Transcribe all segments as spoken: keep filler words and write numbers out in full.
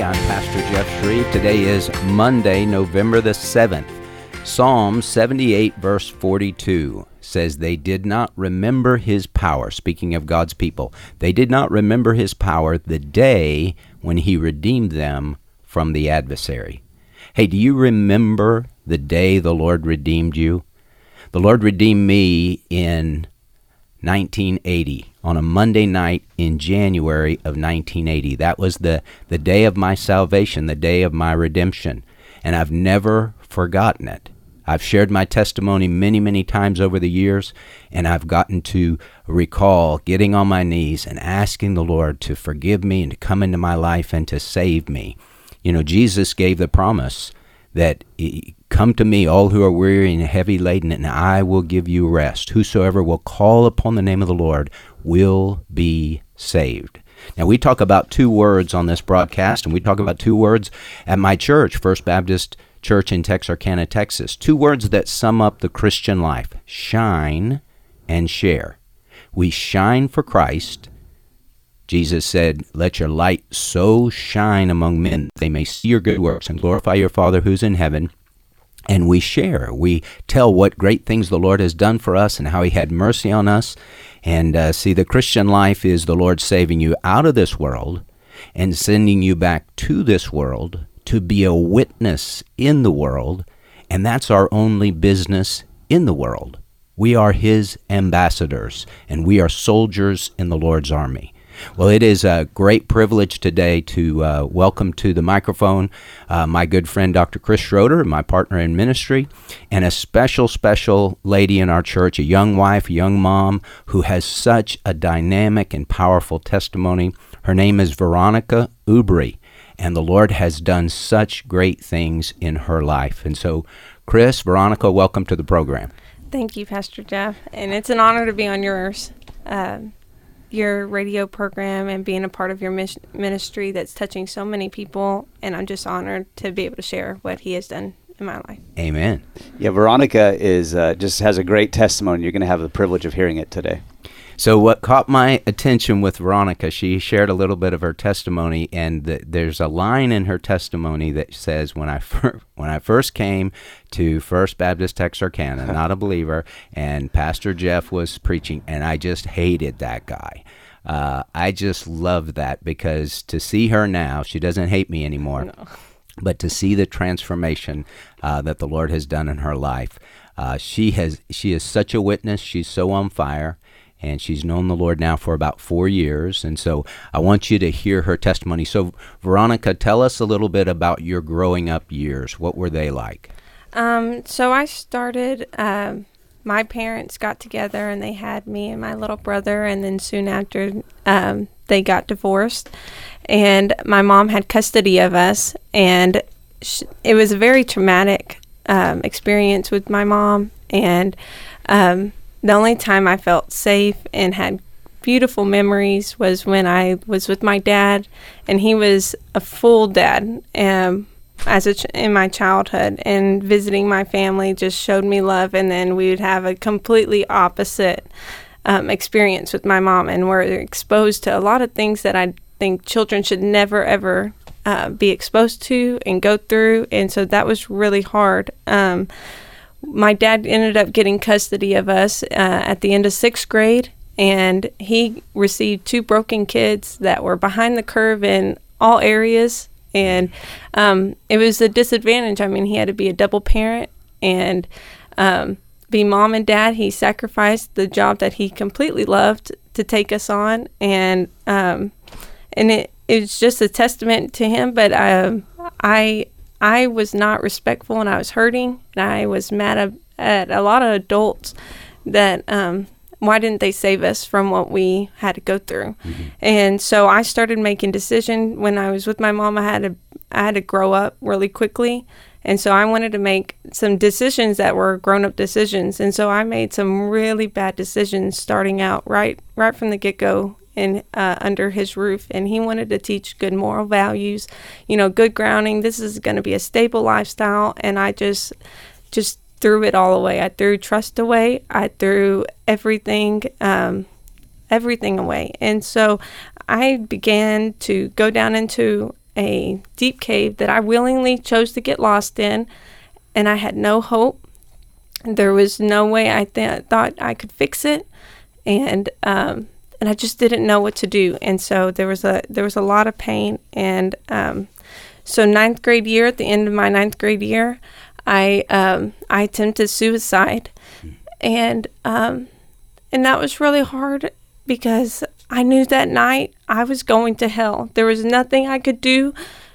everybody. I'm Pastor Jeff Shreve. Today is Monday, November the seventh. Psalm seventy-eight, verse forty-two says, they did not remember his power. Speaking of God's people, they did not remember his power the day when he redeemed them from the adversary. Hey, do you remember the day the Lord redeemed you? The Lord redeemed me in nineteen eighty, on a Monday night in January of nineteen eighty. That was the, the day of my salvation, the day of my redemption, and I've never forgotten it. I've shared my testimony many, many times over the years, and I've gotten to recall getting on my knees and asking the Lord to forgive me and to come into my life and to save me. You know, Jesus gave the promise that come to me, all who are weary and heavy laden, and I will give you rest. Whosoever will call upon the name of the Lord will be saved. Now, we talk about two words on this broadcast, and we talk about two words at my church, First Baptist Church in Texarkana, Texas. Two words that sum up the Christian life: shine and share. We shine for Christ. Jesus said, let your light so shine among men, they may see your good works and glorify your Father who's in heaven. And we share. We tell what great things the Lord has done for us and how he had mercy on us. And uh, see, the Christian life is the Lord saving you out of this world and sending you back to this world to be a witness in the world. And that's our only business in the world. We are his ambassadors, and we are soldiers in the Lord's army. Well, it is a great privilege today to uh, welcome to the microphone uh, my good friend, Doctor Chris Schroeder, my partner in ministry, and a special, special lady in our church, a young wife, a young mom, who has such a dynamic and powerful testimony. Her name is Veronica Ubry, and the Lord has done such great things in her life. And so, Chris, Veronica, welcome to the program. Thank you, Pastor Jeff, and it's an honor to be on yours. Um, your radio program and being a part of your mis- ministry that's touching so many people, and I'm just honored to be able to share what he has done in my life. Amen. Yeah, Veronica is uh, just has a great testimony. You're going to have the privilege of hearing it today. So what caught my attention with Veronica, she shared a little bit of her testimony, and the, there's a line in her testimony that says, when I, fir- when I first came to First Baptist Texarkana, not a believer, and Pastor Jeff was preaching, and I just hated that guy. Uh, I just love that, because to see her now, she doesn't hate me anymore, no. But to see the transformation uh, that the Lord has done in her life. Uh, she has she is such a witness. She's so on fire. And she's known the Lord now for about four years. And so I want you to hear her testimony. So, Veronica, tell us a little bit about your growing up years. What were they like? Um, so I started, um, my parents got together and they had me and my little brother. And then soon after, um, they got divorced. And my mom had custody of us. And sh- it was a very traumatic um, experience with my mom. And um the only time I felt safe and had beautiful memories was when I was with my dad, and he was a full dad um, as a ch- in my childhood, and visiting my family just showed me love. And then we would have a completely opposite um, experience with my mom, and we're exposed to a lot of things that I think children should never, ever uh, be exposed to and go through. And so that was really hard. Um, My dad ended up getting custody of us uh, at the end of sixth grade, and he received two broken kids that were behind the curve in all areas, and um, it was a disadvantage. I mean, he had to be a double parent and um, be mom and dad. He sacrificed the job that he completely loved to take us on, and um, and it it's just a testament to him. But um, I. I was not respectful, and I was hurting, and I was mad at, at a lot of adults that um, why didn't they save us from what we had to go through? Mm-hmm. And so I started making decisions. When I was with my mom, I had to I had to grow up really quickly, and so I wanted to make some decisions that were grown-up decisions. And so I made some really bad decisions starting out right right from the get-go. And uh, under his roof, and he wanted to teach good moral values, you know, good grounding. This is going to be a stable lifestyle, and I just, just threw it all away. I threw trust away. I threw everything, um, everything away, and so I began to go down into a deep cave that I willingly chose to get lost in, and I had no hope. There was no way I th- thought I could fix it, and um, and I just didn't know what to do. And so there was a there was a lot of pain. And um, so ninth grade year, at the end of my ninth grade year, I um, I attempted suicide, and um, and that was really hard because I knew that night I was going to hell. There was nothing I could do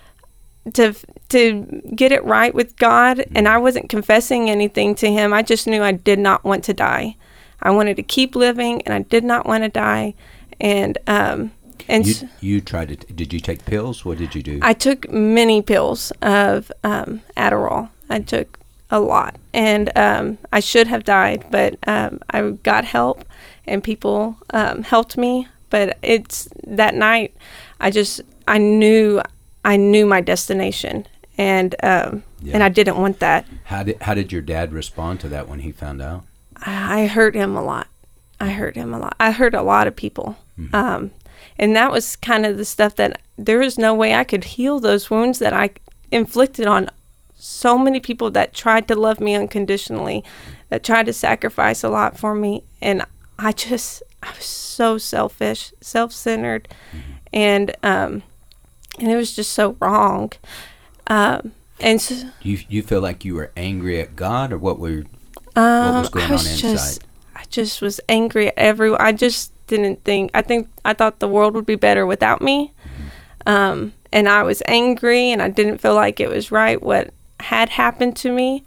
to to get it right with God, and I wasn't confessing anything to him. I just knew I did not want to die. I wanted to keep living, and I did not want to die. And um and you, you tried to did you take pills? What did you do? I took many pills of um Adderall. I took a lot, and um I should have died, but um I got help, and people um helped me. But it's that night I just I knew I knew my destination, and um, yeah. and I didn't want that. How did how did your dad respond to that when he found out? I, I hurt him a lot. I hurt him a lot. I hurt a lot of people, Mm-hmm. um, and that was kind of the stuff that there was no way I could heal those wounds that I inflicted on so many people that tried to love me unconditionally, that tried to sacrifice a lot for me, and I just I was so selfish, self-centered, Mm-hmm. and um. And it was just so wrong. Um, and so, you you feel like you were angry at God, or what were um, what was going I was on inside? Just, I just was angry at everyone. I just didn't think. I think I thought the world would be better without me. Mm-hmm. Um, and I was angry, and I didn't feel like it was right what had happened to me.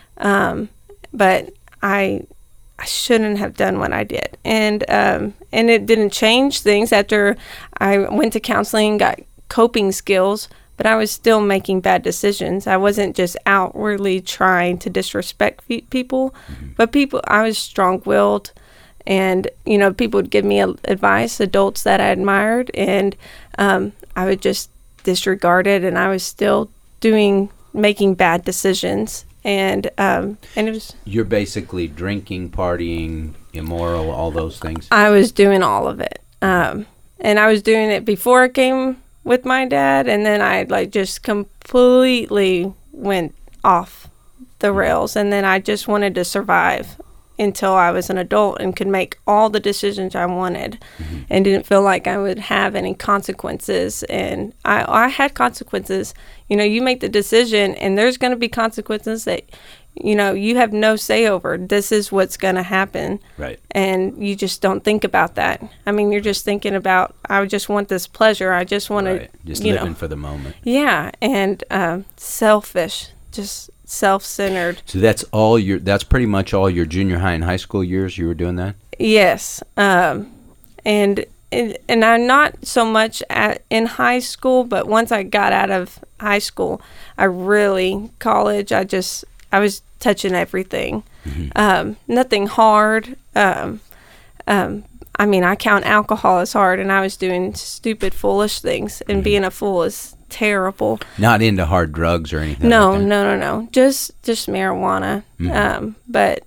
Um, but I. I shouldn't have done what I did, and um, and it didn't change things after I went to counseling and got coping skills, but I was still making bad decisions. I wasn't just outwardly trying to disrespect fe- people, mm-hmm. but people, I was strong-willed, and, you know, people would give me a, advice, adults that I admired, and um, I would just disregard it, and I was still doing, making bad decisions, and um, and it was... You're basically drinking, partying, immoral, all those things? I was doing all of it, um, and I was doing it before I came with my dad, and then I like just completely went off the rails, and then I just wanted to survive until I was an adult and could make all the decisions I wanted, mm-hmm. and didn't feel like I would have any consequences. And I, I had consequences. You know, you make the decision, and there's going to be consequences that, you know, you have no say over. This is what's going to happen. Right. And you just don't think about that. I mean, you're just thinking about, I just want this pleasure. I just want right. to, just you living know. for the moment. Yeah. And um, selfish, just self-centered. So that's all your, that's pretty much all your junior high and high school years you were doing that? Yes. Um, and, and, and I'm not so much at, in high school, but once I got out of high school, I really, college, I just, I was touching everything. Mm-hmm. Um, nothing hard. Um, um, I mean, I count alcohol as hard, and I was doing stupid, foolish things, and mm-hmm. being a fool is terrible. Not into hard drugs or anything? No, like that? no, no, no. Just, just marijuana. Mm-hmm. Um, but,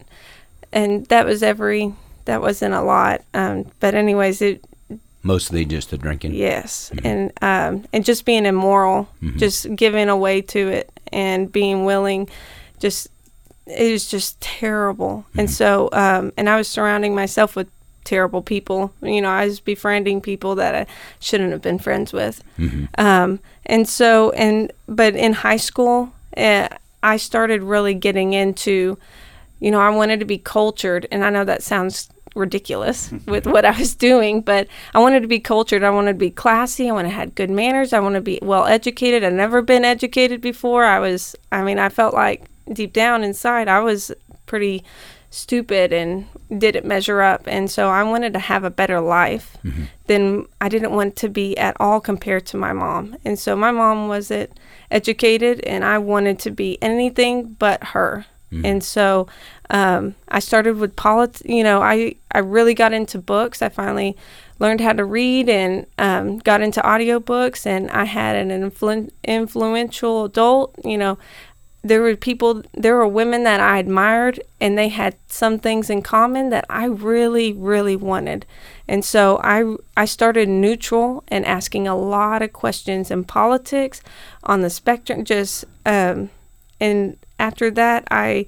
and that was every, that wasn't a lot. Um, but anyways, it, mostly just the drinking. Yes, mm-hmm. and um, and just being immoral, mm-hmm. just giving away to it, and being willing, just it was just terrible. Mm-hmm. And so, um, and I was surrounding myself with terrible people. You know, I was befriending people that I shouldn't have been friends with. Mm-hmm. Um, and so, and but in high school, uh, I started really getting into, you know, I wanted to be cultured, and I know that sounds ridiculous with what I was doing, but I wanted to be cultured. I wanted to be classy. I wanted to have good manners. I want to be well educated. I'd never been educated before. I was, I mean, I felt like deep down inside I was pretty stupid and didn't measure up. And so I wanted to have a better life. Mm-hmm. Then I didn't want to be at all compared to my mom. And so my mom wasn't educated, and I wanted to be anything but her. Mm-hmm. And so um, I started with politics. You know, I, I really got into books. I finally learned how to read, and um, got into audiobooks, and I had an influ- influential adult, you know, there were people, there were women that I admired, and they had some things in common that I really, really wanted. And so I, I started neutral and asking a lot of questions in politics, on the spectrum, just, um, and after that, I,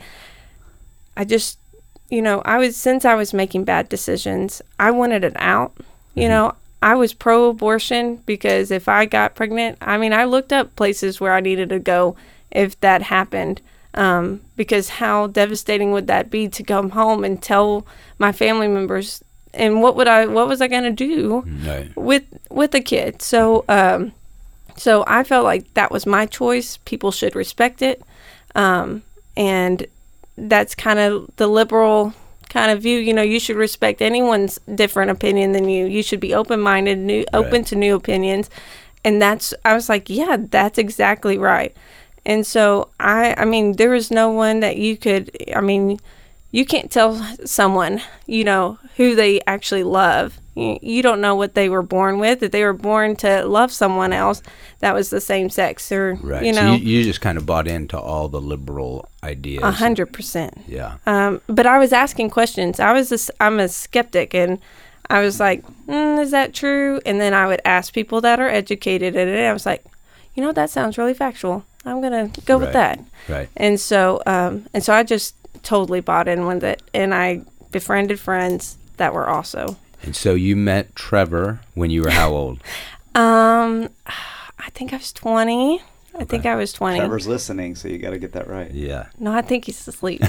I just, you know, I was, since I was making bad decisions, I wanted it out. You mm-hmm. know, I was pro-abortion because if I got pregnant, I mean, I looked up places where I needed to go if that happened, um, because how devastating would that be to come home and tell my family members, and what would I, what was I going to do right. with, with a kid? So, um, so I felt like that was my choice. People should respect it. Um, and that's kind of the liberal kind of view. You know, you should respect anyone's different opinion than you. You should be open-minded, new, open right. to new opinions. And that's, I was like, yeah, that's exactly right. And so I, I mean, there was no one that you could, I mean, you can't tell someone, you know, who they actually love. You, you don't know what they were born with. If they were born to love someone else that was the same sex, or, right. you know. So you, you just kind of bought into all the liberal ideas. A hundred percent. Yeah. Um, but I was asking questions. I was, a, I'm a skeptic, and I was like, mm, is that true? And then I would ask people that are educated in it. I was like, you know, that sounds really factual. I'm going to go right. with that. Right. And so, um, and so I just totally bought in with it, and I befriended friends that were also. And so you met Trevor when you were how old? um, I think I was twenty. Okay. I think I was twenty. Trevor's listening, so you got to get that right. Yeah. No, I think he's asleep.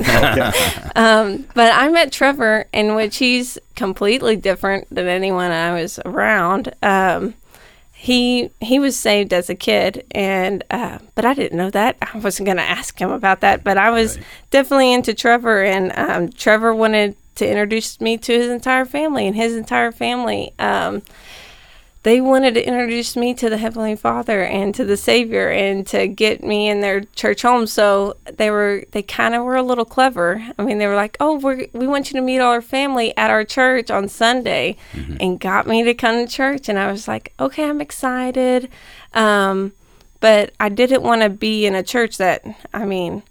um, but I met Trevor, in which he's completely different than anyone I was around. Um, He he was saved as a kid, and uh, but I didn't know that. I wasn't going to ask him about that, but I was right. definitely into Trevor, and um, Trevor wanted to introduce me to his entire family, and his entire family, um, they wanted to introduce me to the Heavenly Father and to the Savior, and to get me in their church home. So they were they kind of were a little clever. I mean, they were like, "Oh, we we want you to meet all our family at our church on Sunday," mm-hmm. and got me to come to church. And I was like, "Okay, I'm excited," um, but I didn't want to be in a church that, I mean,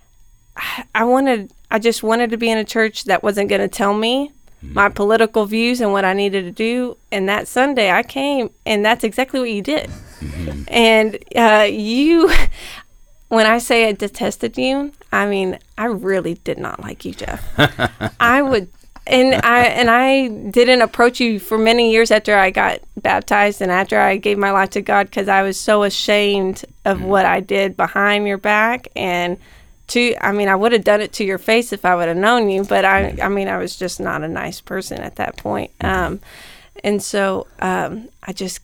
I, I wanted I just wanted to be in a church that wasn't going to tell me my political views and what I needed to do. And that Sunday I came, and that's exactly what you did. Mm-hmm. And uh, you, when I say I detested you, I mean, I really did not like you, Jeff. I would, and I and I didn't approach you for many years after I got baptized and after I gave my life to God, because I was so ashamed of mm-hmm. what I did behind your back. And To, I mean, I would have done it to your face if I would have known you, but I, I mean, I was just not a nice person at that point. Um, and so um, I just,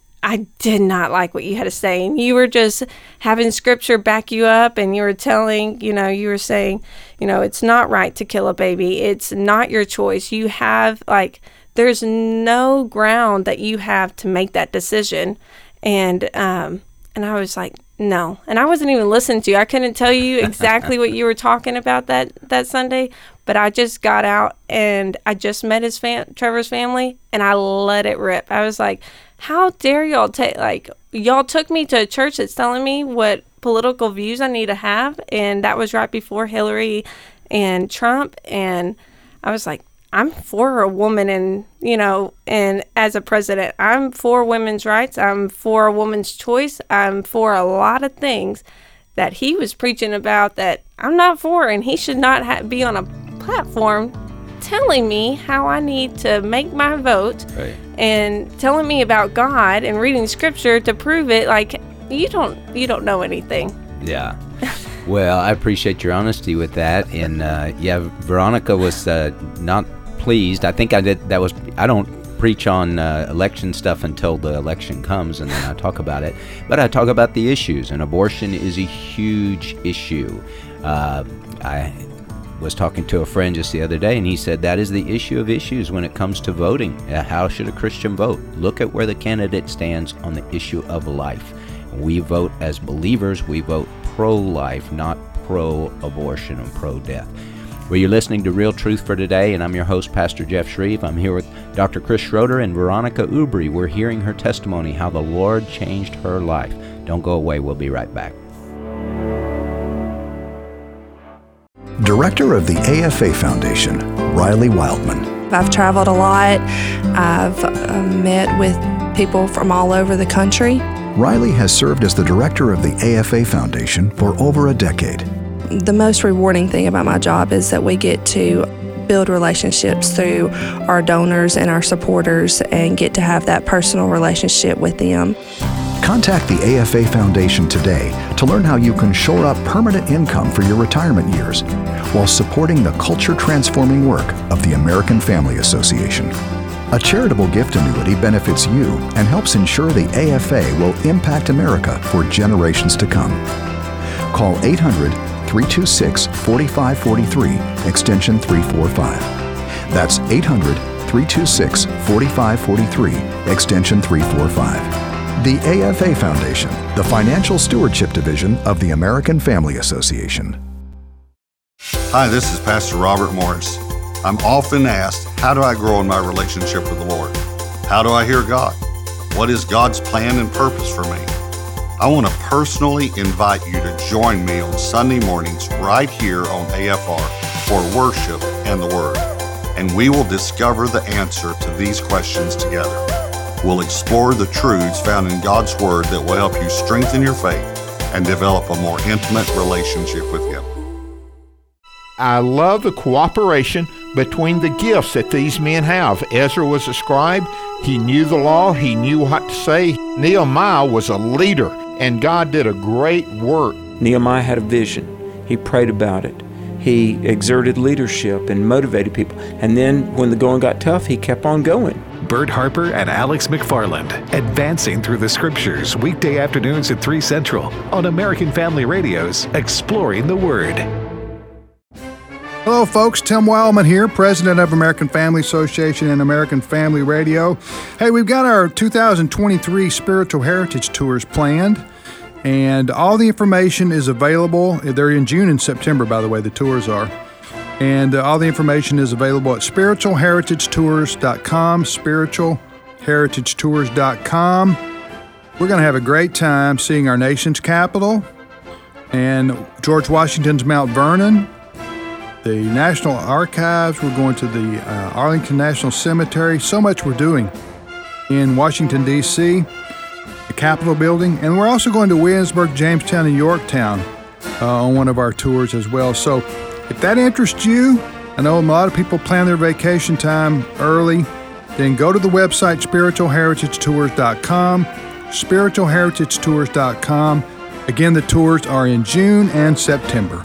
I did not like what you had to say. And you were just having scripture back you up, and you were telling, you know, you were saying, you know, it's not right to kill a baby. It's not your choice. You have, like, there's no ground that you have to make that decision. And, um, and I was like, no. And I wasn't even listening to you. I couldn't tell you exactly what you were talking about that, that Sunday, but I just got out, and I just met his fam- Trevor's family, and I let it rip. I was like, how dare y'all take, like, y'all took me to a church that's telling me what political views I need to have. And that was right before Hillary and Trump. And I was like, I'm for a woman, and, you know, and as a president, I'm for women's rights. I'm for a woman's choice. I'm for a lot of things that he was preaching about that I'm not for, and he should not ha- be on a platform telling me how I need to make my vote, right. and telling me about God and reading scripture to prove it. Like, you don't, you don't know anything. Yeah. Well, I appreciate your honesty with that. And uh, yeah, Veronica was uh, not pleased. I think I did. That was. I don't preach on uh, election stuff until the election comes, and then I talk about it. But I talk about the issues, and abortion is a huge issue. Uh, I was talking to a friend just the other day, and he said that is the issue of issues when it comes to voting. Uh, how should a Christian vote? Look at where the candidate stands on the issue of life. We vote as believers. We vote pro-life, not pro-abortion and pro-death. Well, you're listening to Real Truth for Today, and I'm your host, Pastor Jeff Shreve. I'm here with Doctor Chris Schroeder and Veronica Ubry. We're hearing her testimony, how the Lord changed her life. Don't go away. We'll be right back. Director of the A F A Foundation, Riley Wildman. I've traveled a lot. I've uh, met with people from all over the country. Riley has served as the director of the A F A Foundation for over a decade. The most rewarding thing about my job is that we get to build relationships through our donors and our supporters and get to have that personal relationship with them. Contact the A F A Foundation today to learn how you can shore up permanent income for your retirement years while supporting the culture-transforming work of the American Family Association. A charitable gift annuity benefits you and helps ensure the A F A will impact America for generations to come. Call eight hundred, three two six, four five four three, extension three forty-five. That's eight hundred, three two six, four five four three, extension three forty-five. The A F A Foundation, the Financial Stewardship Division of the American Family Association. Hi, this is Pastor Robert Morris. I'm often asked, how do I grow in my relationship with the Lord? How do I hear God? What is God's plan and purpose for me? I want to personally invite you to join me on Sunday mornings right here on A F R for worship and the Word. And we will discover the answer to these questions together. We'll explore the truths found in God's Word that will help you strengthen your faith and develop a more intimate relationship with Him. I love the cooperation between the gifts that these men have. Ezra was a scribe. He knew the law. He knew what to say. Nehemiah was a leader, and God did a great work. Nehemiah had a vision. He prayed about it. He exerted leadership and motivated people. And then when the going got tough, he kept on going. Bert Harper and Alex McFarland, advancing through the scriptures, weekday afternoons at three Central on American Family Radio's Exploring the Word. Hello, folks. Tim Wildman here, president of American Family Association and American Family Radio. Hey, we've got our two thousand twenty-three Spiritual Heritage Tours planned, and all the information is available. They're in June and September, by the way, the tours are. And uh, all the information is available at spiritual heritage tours dot com, spiritual heritage tours dot com. We're going to have a great time seeing our nation's capital and George Washington's Mount Vernon, the National Archives. We're going to the uh, Arlington National Cemetery. So much we're doing in Washington, D C, the Capitol Building. And we're also going to Williamsburg, Jamestown, and Yorktown uh, on one of our tours as well. So if that interests you, I know a lot of people plan their vacation time early, then go to the website spiritual heritage tours dot com, spiritual heritage tours dot com. Again, the tours are in June and September.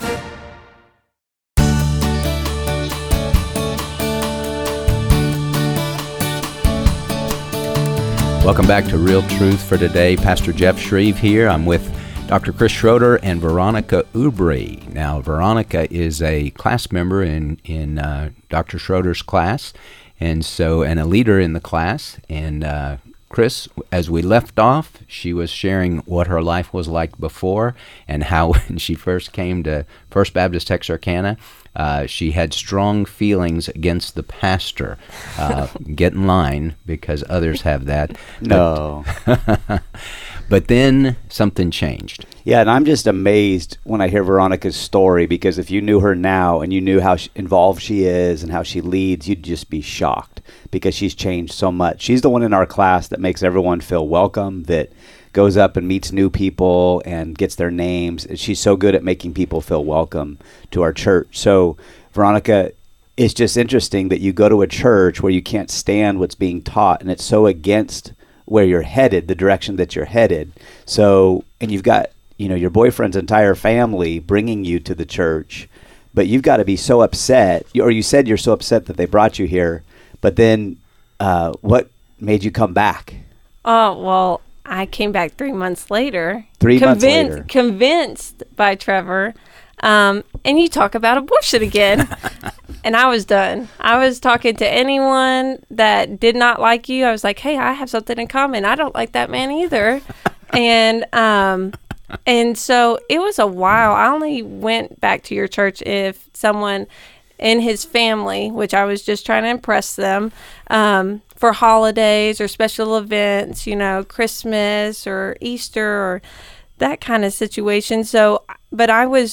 Welcome back to Real Truth for Today. Pastor Jeff Shreve here. I'm with Doctor Chris Schroeder and Veronica Ubry. Now, Veronica is a class member in in uh, Doctor Schroeder's class, and so and a leader in the class. And uh, Chris, as we left off, she was sharing what her life was like before and how when she first came to First Baptist Texarkana, uh, she had strong feelings against the pastor. Uh, get in line because others have that. No. But, but then something changed. Yeah, and I'm just amazed when I hear Veronica's story, because if you knew her now and you knew how she, involved she is and how she leads, you'd just be shocked because she's changed so much. She's the one in our class that makes everyone feel welcome, that goes up and meets new people and gets their names. She's so good at making people feel welcome to our church. So, Veronica, it's just interesting that you go to a church where you can't stand what's being taught, and it's so against where you're headed, the direction that you're headed. So, and you've got, you know, your boyfriend's entire family bringing you to the church, but you've got to be so upset, or you said you're so upset that they brought you here, but then uh, what made you come back? Oh, well, I came back three months later. Three months later. Convinced by Trevor. Um, and you talk about abortion again. And I was done. I was talking to anyone that did not like you. I was like, hey, I have something in common. I don't like that man either. and um, and so it was a while. I only went back to your church if someone in his family, which I was just trying to impress them, um, for holidays or special events, you know, Christmas or Easter or that kind of situation. So, but I was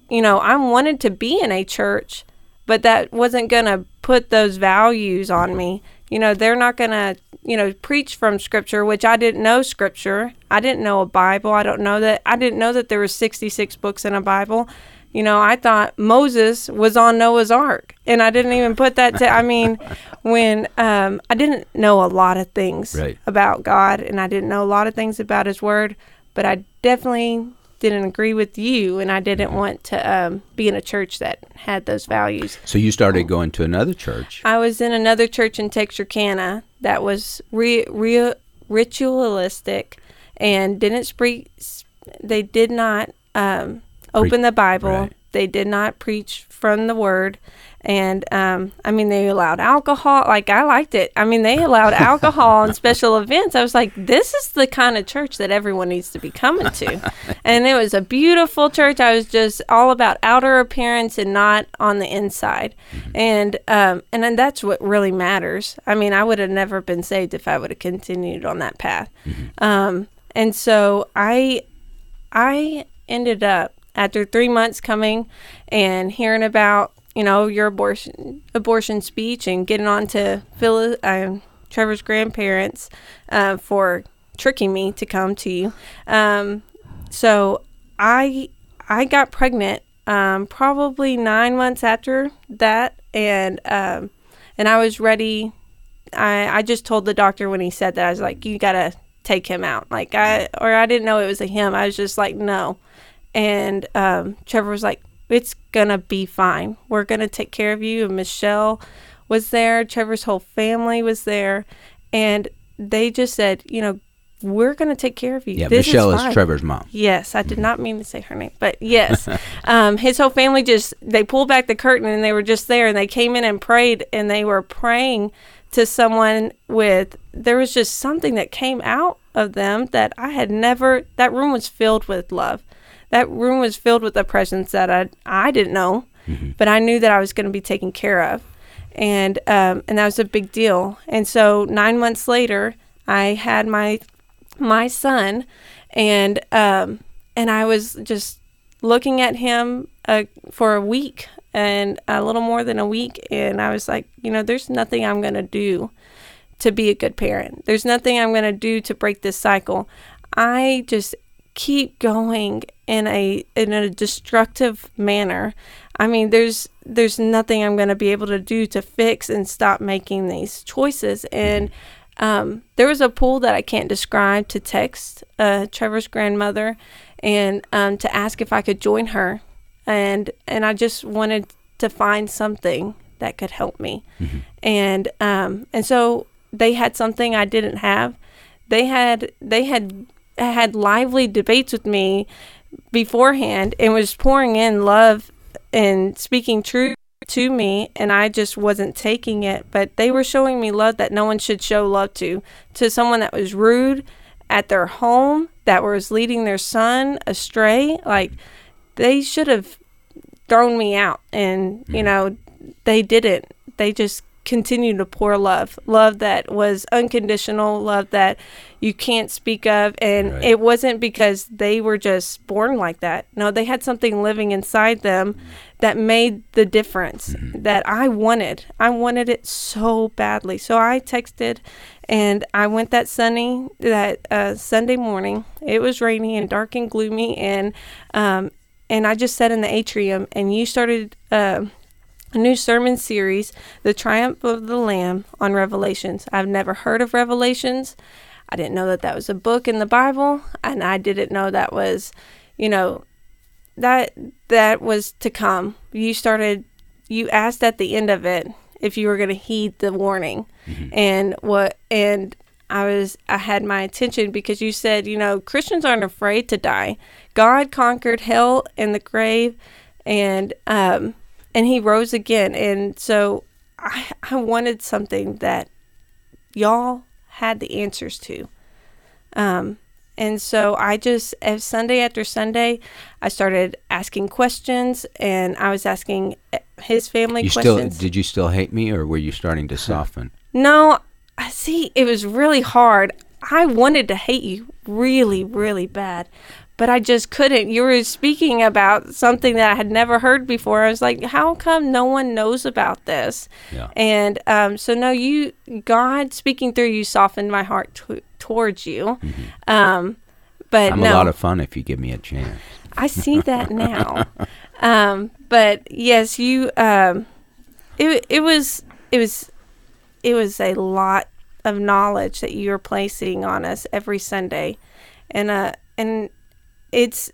you know, I wanted to be in a church, but that wasn't going to put those values on me. You know, they're not going to, you know, preach from Scripture, which I didn't know Scripture. I didn't know a Bible. I don't know that. I didn't know that there were sixty-six books in a Bible. You know, I thought Moses was on Noah's Ark, and I didn't even put that to, I mean, when um, I didn't know a lot of things right. about God, and I didn't know a lot of things about His Word, but I definitely didn't agree with you, and I didn't want to um, be in a church that had those values. So you started going to another church. I was in another church in Texarkana that was re- re- ritualistic and didn't speak, they did not um, open the Bible. Right. They did not preach from the Word. And, um, I mean, they allowed alcohol. Like, I liked it. I mean, they allowed alcohol and special events. I was like, this is the kind of church that everyone needs to be coming to. And it was a beautiful church. I was just all about outer appearance and not on the inside. Mm-hmm. And um, and then that's what really matters. I mean, I would have never been saved if I would have continued on that path. Mm-hmm. Um, and so I I ended up, after three months coming and hearing about, you know, your abortion abortion speech and getting on to Phil, uh, Trevor's grandparents uh, for tricking me to come to you. Um, so I I got pregnant um, probably nine months after that, and um, and I was ready. I I just told the doctor when he said that, I was like, you gotta take him out. Like I or I didn't know it was a him. I was just like, no. And um, Trevor was like, it's gonna be fine. We're gonna take care of you. And Michelle was there. Trevor's whole family was there, and they just said, you know, we're gonna take care of you. Yeah, this Michelle is, is Trevor's mom. Yes, I did not mean to say her name, but yes, um, his whole family just they pulled back the curtain and they were just there, and they came in and prayed, and they were praying to someone with. There was just something that came out of them that I had never. That room was filled with love. That room was filled with a presence that I I didn't know, mm-hmm. but I knew that I was going to be taken care of, and um, and that was a big deal. And so nine months later, I had my my son, and um, and I was just looking at him uh, for a week and a little more than a week, and I was like, you know, there's nothing I'm going to do to be a good parent. There's nothing I'm going to do to break this cycle. I just keep going in a in a destructive manner. I mean, there's there's nothing I'm going to be able to do to fix and stop making these choices. And um, there was a pull that I can't describe to text uh, Trevor's grandmother and um, to ask if I could join her. And and I just wanted to find something that could help me. Mm-hmm. And um, and so they had something I didn't have. They had they had had lively debates with me beforehand and was pouring in love and speaking truth to me, and I just wasn't taking it. But they were showing me love that no one should show love to to someone that was rude at their home, that was leading their son astray. Like, they should have thrown me out, and you know, they didn't. They just continued to pour love love that was unconditional, love that you can't speak of. And right. It wasn't because they were just born like that. No, they had something living inside them that made the difference. Mm-hmm. That I wanted I wanted it so badly. So I texted, and I went that sunny that uh, Sunday morning. It was rainy and dark and gloomy, and um and I just sat in the atrium, and you started uh a new sermon series, The Triumph of the Lamb, on Revelations. I've never heard of Revelations. I didn't know that that was a book in the Bible, and I didn't know that was, you know, that that was to come. You started, you asked at the end of it if you were going to heed the warning, mm-hmm. and what, and I was, I had my attention because you said, you know, Christians aren't afraid to die. God conquered hell and the grave, and um. And he rose again. And so I, I wanted something that y'all had the answers to. Um, and so I just, as Sunday after Sunday, I started asking questions, and I was asking his family you questions. Still, did you still hate me, or were you starting to soften? No, I see, it was really hard. I wanted to hate you really, really bad. but I just couldn't. You were speaking about something that I had never heard before. I was like, how come no one knows about this? Yeah. And um, so, no, you, God speaking through you softened my heart t- towards you. Mm-hmm. Um, but I'm no, a lot of fun if you give me a chance. I see that now. um, but yes, you. Um, it it was it was it was a lot of knowledge that you were placing on us every Sunday, and uh and it's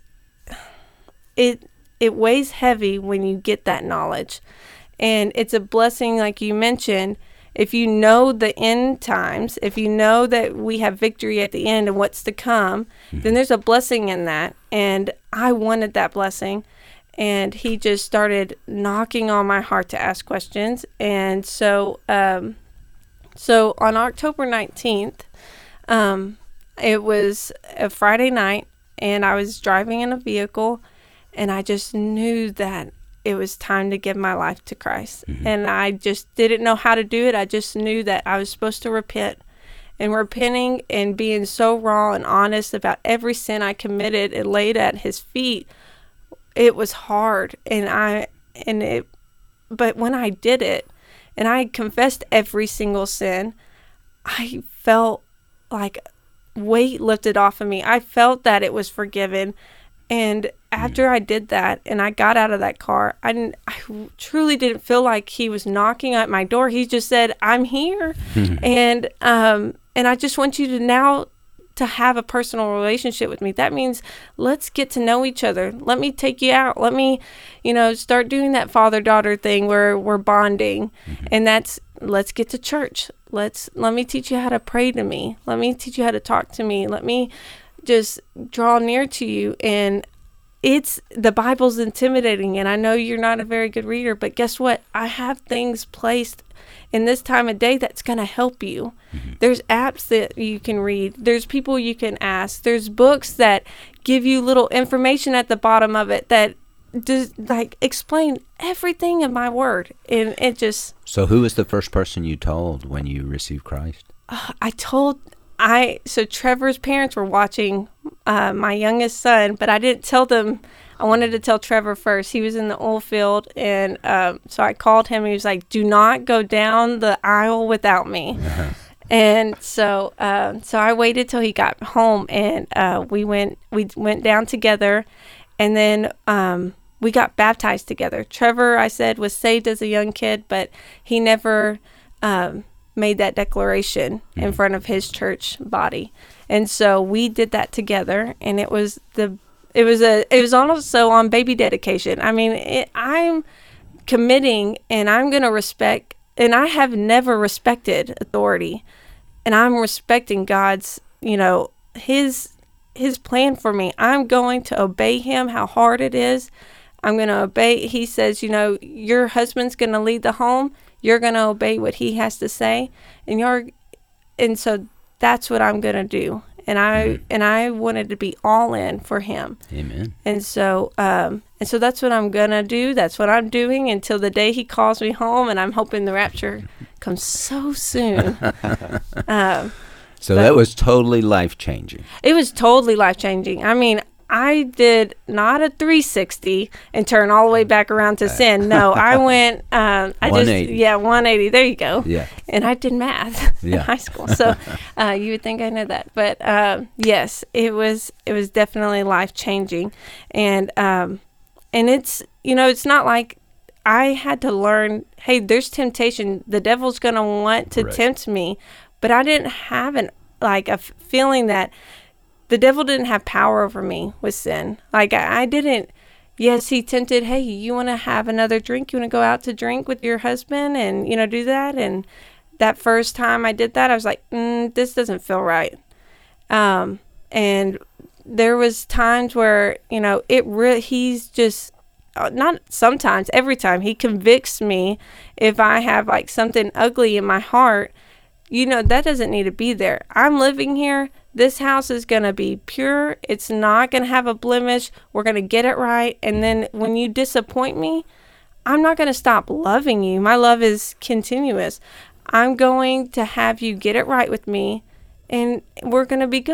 it it weighs heavy when you get that knowledge, and it's a blessing, like you mentioned. If you know the end times, if you know that we have victory at the end and what's to come, mm-hmm. then there's a blessing in that. And I wanted that blessing. And he just started knocking on my heart to ask questions. And so um, so on October nineteenth, um, it was a Friday night, and I was driving in a vehicle, and I just knew that it was time to give my life to Christ. Mm-hmm. And I just didn't know how to do it. I just knew that I was supposed to repent. And repenting and being so raw and honest about every sin I committed and laid at his feet, it was hard. And I, and it, but when I did it and I confessed every single sin, I felt like weight lifted off of me. I felt that it was forgiven. And after I did that and I got out of that car, I, didn't, I truly didn't feel like he was knocking at my door. He just said, I'm here. and um, and I just want you to now to have a personal relationship with me. That means let's get to know each other. Let me take you out. Let me, you know, start doing that father-daughter thing where we're bonding. Mm-hmm. And that's, let's get to church. Let's, let me teach you how to pray to me. Let me teach you how to talk to me. Let me just draw near to you. And it's, the Bible's intimidating, and I know you're not a very good reader, but guess what? I have things placed in this time of day that's going to help you. Mm-hmm. There's apps that you can read. There's people you can ask. There's books that give you little information at the bottom of it that does, like, explain everything in my word. And it just... So who was the first person you told when you received Christ? Uh, I told... I so Trevor's parents were watching uh, my youngest son, but I didn't tell them. I wanted to tell Trevor first. He was in the oil field, and um, so I called him. He was like, "Do not go down the aisle without me." Uh-huh. And so, uh, so I waited till he got home, and uh, we went. We went down together, and then um, we got baptized together. Trevor, I said, was saved as a young kid, but he never. Um, made that declaration mm-hmm. in front of his church body. And so we did that together, and it was the it was a it was also on baby dedication. I mean, it, I'm committing, and I'm going to respect, and I have never respected authority, and I'm respecting God's, you know, his his plan for me. I'm going to obey him, how hard it is. I'm going to obey. He says, you know, your husband's going to lead the home. You're going to obey what he has to say. And you're, and so that's what I'm going to do. And I, mm-hmm. and I wanted to be all in for him. Amen. And so, um, and so that's what I'm going to do. That's what I'm doing until the day he calls me home. And I'm hoping the rapture comes so soon. um, so that was totally life-changing. It was totally life-changing. I mean, I did not a three sixty and turn all the way back around to sin. No, I went, um, I just, yeah, one eighty. There you go. Yeah. And I did math yeah. in high school. So uh, you would think I know that. But um, yes, it was, it was definitely life changing. And, um, and it's, you know, it's not like I had to learn, hey, there's temptation. The devil's going to want to right. tempt me. But I didn't have an, like a f- feeling that, the devil didn't have power over me with sin. Like, I, I didn't, yes, he tempted, hey, you want to have another drink? You want to go out to drink with your husband and, you know, do that? And that first time I did that, I was like, mm, this doesn't feel right. Um, and there was times where, you know, it really, he's just, uh, not sometimes, every time, he convicts me if I have, like, something ugly in my heart. You know, that doesn't need to be there. I'm living here. This house is going to be pure. It's not going to have a blemish. We're going to get it right. And then when you disappoint me, I'm not going to stop loving you. My love is continuous. I'm going to have you get it right with me, and we're going to be good.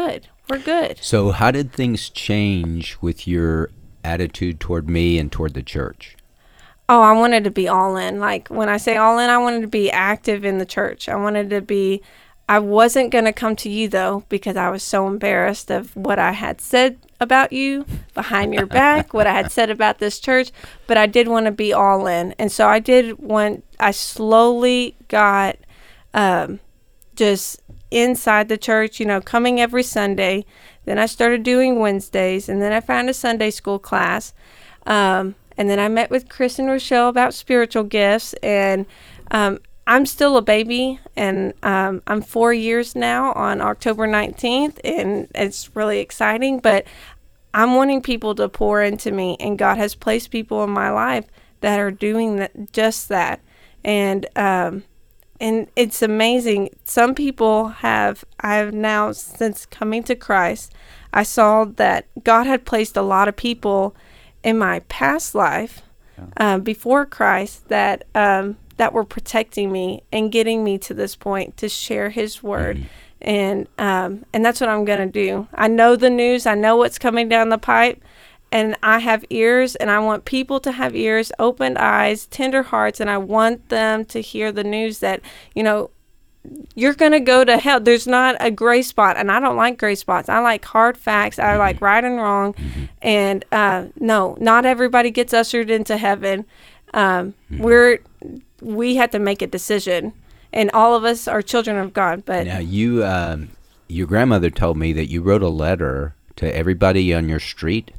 we're good. So how did things change with your attitude toward me and toward the church? Oh, I wanted to be all in. Like when I say all in, I wanted to be active in the church. I wanted to be, I wasn't going to come to you though, because I was so embarrassed of what I had said about you behind your back, what I had said about this church, but I did want to be all in. And so I did want, I slowly got um, just inside the church, you know, coming every Sunday. Then I started doing Wednesdays, and then I found a Sunday school class. Um, and then I met with Chris and Rochelle about spiritual gifts, and um, I'm still a baby, and um, I'm four years now on October nineteenth, and it's really exciting, but I'm wanting people to pour into me, and God has placed people in my life that are doing that, just that. And um, and it's amazing. Some people have, I've now, since coming to Christ, I saw that God had placed a lot of people in my past life, yeah. um, before Christ, that um, that were protecting me and getting me to this point to share His word. Mm-hmm. And um, and that's what I'm going to do. I know the news. I know what's coming down the pipe. And I have ears, and I want people to have ears, opened eyes, tender hearts, and I want them to hear the news that, you know, you're going to go to hell. There's not a gray spot, and I don't like gray spots. I like hard facts. I like right and wrong. Mm-hmm. And uh, no, not everybody gets ushered into heaven. Um, mm-hmm. We're we have to make a decision, and all of us are children of God. But now you, um, your grandmother told me that you wrote a letter to everybody on your street.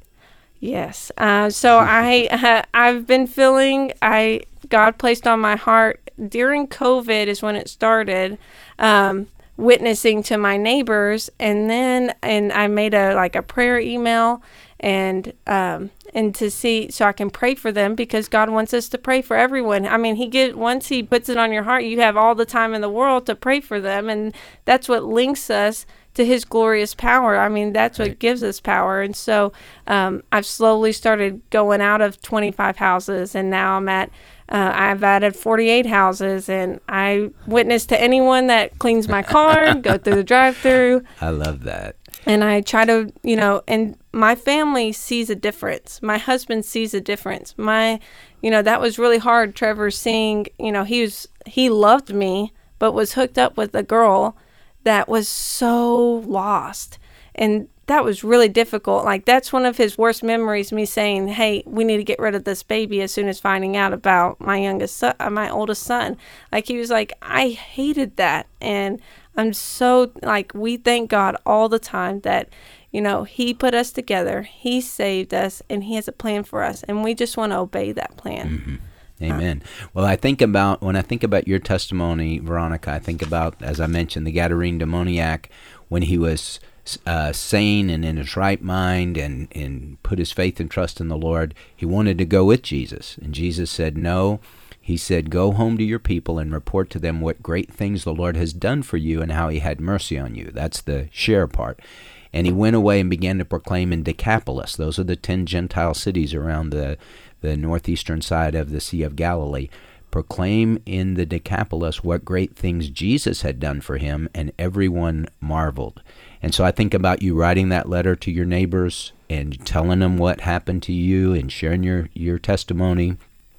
Yes. Uh, so I, uh, I've been feeling, I God placed on my heart during COVID is when it started, um, witnessing to my neighbors, and then and I made a like a prayer email, and um, and to see so I can pray for them, because God wants us to pray for everyone. I mean, He get once He puts it on your heart, you have all the time in the world to pray for them, and that's what links us to His glorious power. I mean, that's what right. gives us power. And so um, I've slowly started going out of twenty-five houses, and now I'm at, uh, I've added forty-eight houses, and I witness to anyone that cleans my car, go through the drive-through. I love that. And I try to, you know, and my family sees a difference. My husband sees a difference. My, you know, that was really hard, Trevor, seeing, you know, he was, he loved me, but was hooked up with a girl that was so lost. And that was really difficult. Like, that's one of his worst memories, me saying, hey, we need to get rid of this baby as soon as finding out about my youngest son, uh, my oldest son. Like, he was like, I hated that. And I'm so, like, we thank God all the time that, you know, He put us together, He saved us, and He has a plan for us. And we just want to obey that plan. Mm-hmm. Amen. Well, I think about, when I think about your testimony, Veronica, I think about, as I mentioned, the Gadarene demoniac, when he was uh, sane and in his right mind and, and put his faith and trust in the Lord. He wanted to go with Jesus, and Jesus said no. He said, go home to your people and report to them what great things the Lord has done for you and how He had mercy on you. That's the share part. And he went away and began to proclaim in Decapolis. Those are the ten Gentile cities around the the northeastern side of the Sea of Galilee. Proclaim in the Decapolis what great things Jesus had done for him, and everyone marveled. And so I think about you writing that letter to your neighbors and telling them what happened to you and sharing your, your testimony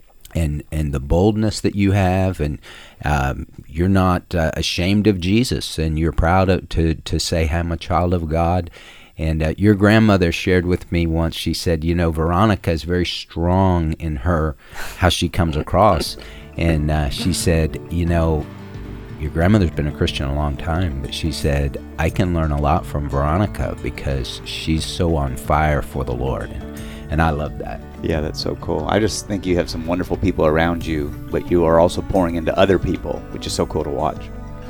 and and the boldness that you have, and um, you're not uh, ashamed of Jesus, and you're proud of, to, to say, I'm a child of God. And uh, your grandmother shared with me once, she said, you know, Veronica is very strong in her, how she comes across. And uh, she said, you know, your grandmother's been a Christian a long time, but she said, I can learn a lot from Veronica because she's so on fire for the Lord. And, and I love that. Yeah, that's so cool. I just think you have some wonderful people around you, but you are also pouring into other people, which is so cool to watch.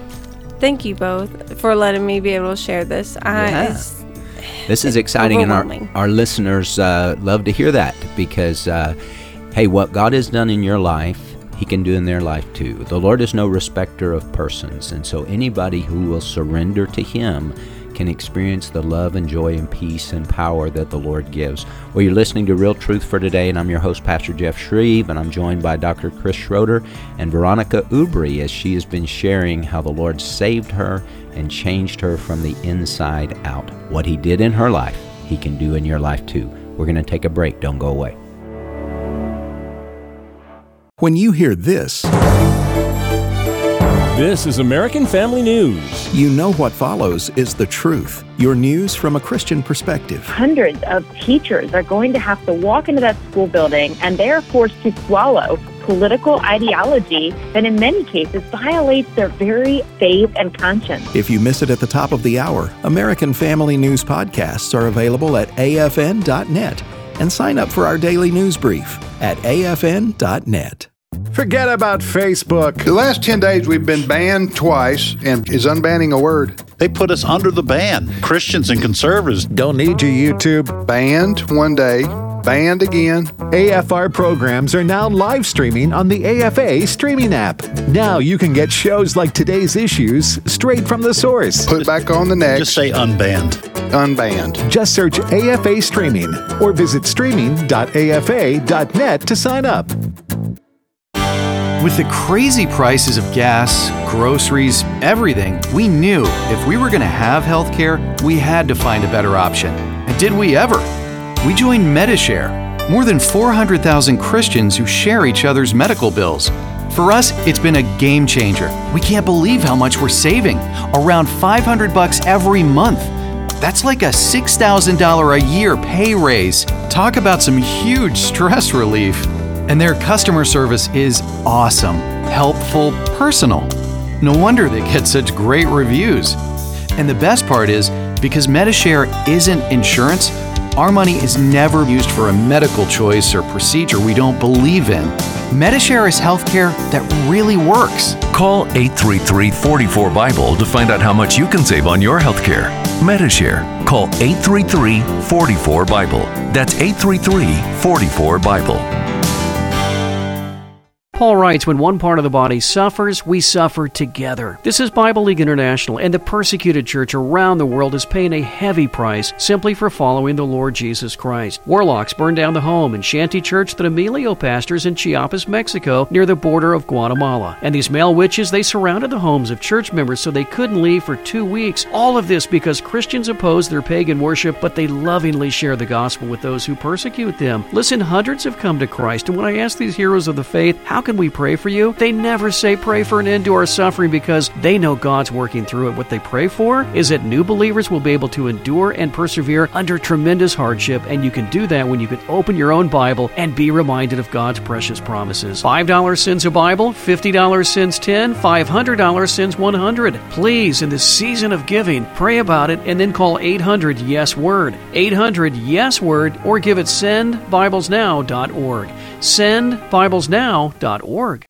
Thank you both for letting me be able to share this. I, yeah. it's, This is exciting, and our, our listeners uh, love to hear that because, uh, hey, what God has done in your life, He can do in their life too. The Lord is no respecter of persons, and so anybody who will surrender to Him can experience the love and joy and peace and power that the Lord gives. Well, you're listening to Real Truth for Today, and I'm your host, Pastor Jeff Shreve, and I'm joined by Doctor Chris Schroeder and Veronica Ubri as she has been sharing how the Lord saved her and changed her from the inside out. What He did in her life, He can do in your life too. We're going to take a break. Don't go away. When you hear this, this is American Family News. You know what follows is the truth. Your news from a Christian perspective. Hundreds of teachers are going to have to walk into that school building, and they are forced to swallow political ideology that in many cases violates their very faith and conscience. If you miss it at the top of the hour, American Family News podcasts are available at A F N dot net. And sign up for our daily news brief at A F N dot net. Forget about Facebook. The last ten days we've been banned twice, and is unbanning a word? They put us under the ban. Christians and conservatives don't need your YouTube. Banned one day, banned again. A F R programs are now live streaming on the A F A streaming app. Now you can get shows like Today's Issues straight from the source. Put back on the next. Just say unbanned. Unbanned. Just search A F A Streaming or visit streaming dot A F A dot net to sign up. With the crazy prices of gas, groceries, everything, we knew if we were going to have health care, we had to find a better option. And did we ever? We joined Medi-Share, more than four hundred thousand Christians who share each other's medical bills. For us, it's been a game changer. We can't believe how much we're saving, around five hundred bucks every month. That's like a six thousand dollars a year pay raise. Talk about some huge stress relief. And their customer service is awesome, helpful, personal. No wonder they get such great reviews. And the best part is, because Medi-Share isn't insurance, our money is never used for a medical choice or procedure we don't believe in. Medi-Share is healthcare that really works. Call eight three three, four four, Bible to find out how much you can save on your healthcare. Medi-Share. Call eight three three, four four, Bible. That's eight three three, four four, Bible. Paul writes, when one part of the body suffers, we suffer together. This is Bible League International, and the persecuted church around the world is paying a heavy price simply for following the Lord Jesus Christ. Warlocks burned down the home and shanty church that Emilio pastors in Chiapas, Mexico, near the border of Guatemala. And these male witches, they surrounded the homes of church members so they couldn't leave for two weeks. All of this because Christians oppose their pagan worship, but they lovingly share the gospel with those who persecute them. Listen, hundreds have come to Christ, and when I ask these heroes of the faith, how can we pray for you? They never say pray for an end to our suffering because they know God's working through it. What they pray for is that new believers will be able to endure and persevere under tremendous hardship, and you can do that when you can open your own Bible and be reminded of God's precious promises. five dollars sends a Bible, fifty dollars sends ten, five hundred dollars sends one hundred. Please, in this season of giving, pray about it and then call eight hundred yes word. eight hundred yes word, or give it send bibles now dot org. send bibles now dot org.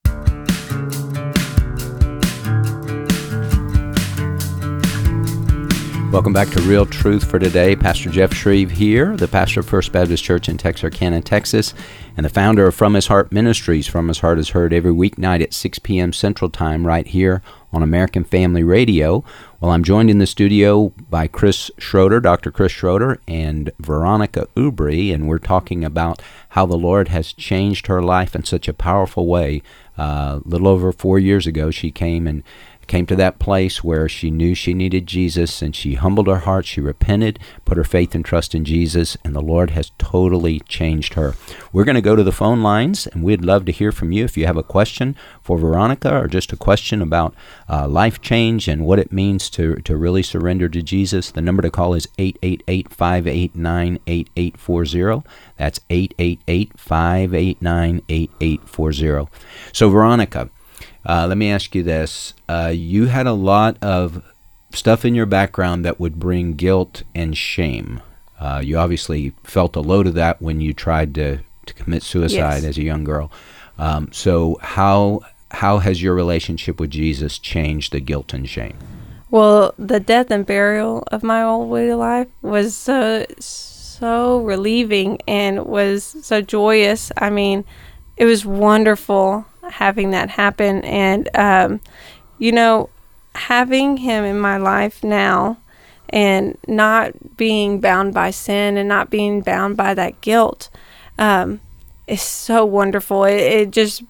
Welcome back to Real Truth for Today. Pastor Jeff Shreve here, the pastor of First Baptist Church in Texarkana, Texas, and the founder of From His Heart Ministries. From His Heart is heard every weeknight at six p.m. Central Time right here on American Family Radio. Well, I'm joined in the studio by Chris Schroeder, Doctor Chris Schroeder, and Veronica Ubri, and we're talking about how the Lord has changed her life in such a powerful way. Uh, a little over four years ago, she came and came to that place where she knew she needed Jesus, and she humbled her heart, she repented, put her faith and trust in Jesus, and the Lord has totally changed her. We're going to go to the phone lines, and we'd love to hear from you if you have a question for Veronica or just a question about uh, life change and what it means to, to really surrender to Jesus. The number to call is eight eight eight, five eight nine, eight eight four zero. That's eight eight eight, five eight nine, eight eight four zero. So Veronica, Uh, let me ask you this. Uh, you had a lot of stuff in your background that would bring guilt and shame. Uh, you obviously felt a load of that when you tried to, to commit suicide yes. as a young girl. Um, so how how has your relationship with Jesus changed the guilt and shame? Well, the death and burial of my old way of life was so, so relieving and was so joyous. I mean, it was wonderful having that happen. And, um, you know, having him in my life now and not being bound by sin and not being bound by that guilt um, is so wonderful. It, it just,